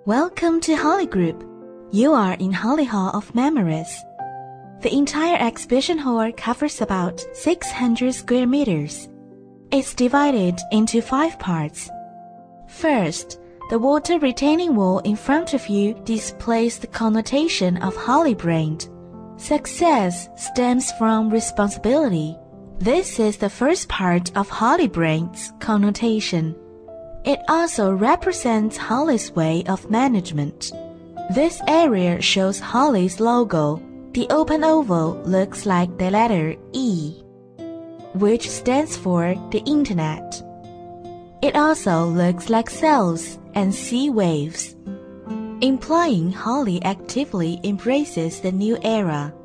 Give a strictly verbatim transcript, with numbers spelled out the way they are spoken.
Welcome to Holly Group. You are in Holly Hall of Memories. The entire exhibition hall covers about six hundred square meters. It's divided into five parts. First, the water retaining wall in front of you displays the connotation of Holly brand. Success stems from responsibility. This is the first part of Holly brand's connotation. It also represents Holly's way of management. This area shows Holly's logo. The open oval looks like the letter E, which stands for the Internet. It also looks like cells and sea waves, implying Holly actively embraces the new era.